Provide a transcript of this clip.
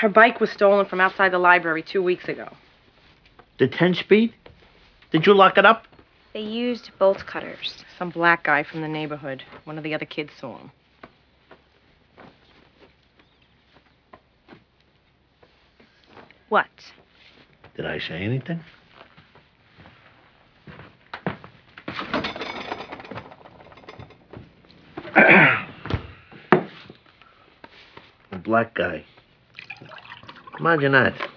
Her bike was stolen from outside the library 2 weeks ago. The 10-speed? Did you lock it up? They used bolt cutters. Some black guy from the neighborhood. One of the other kids saw him. What? Did I say anything? The black guy. Imagine that.